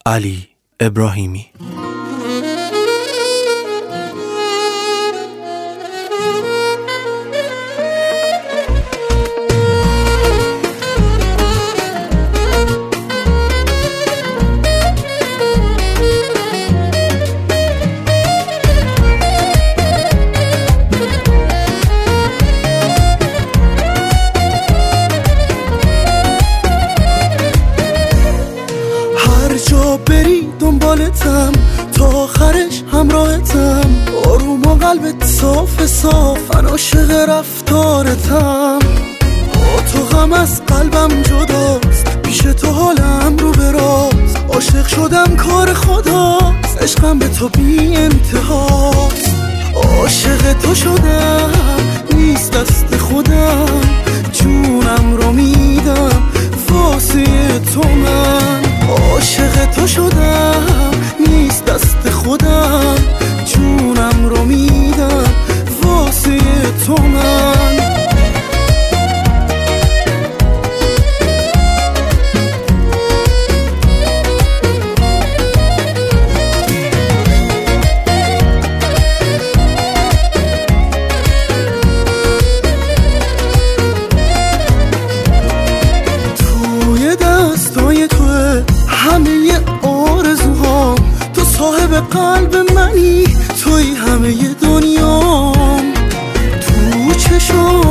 علی ابراهیمی. بری دنبالتم تا آخرش همراهتم، آروم و قلبت صاف صاف، من عاشق رفتارتم. با تو غم از قلبم جداست، پیش تو حالم رو به راست، عاشق شدم کار خداست، عشقم به تو بی انتهاست. عاشق تو شدم نیست دست خودم، جونم رو میدم واسه تو. من عاشق تو شدم نیست دست خودم، جونم رو میدم واسه تو. من توی دستای توه همه آرزوهام، تو صاحب قلب منی، توی همه دنیام. تو چشم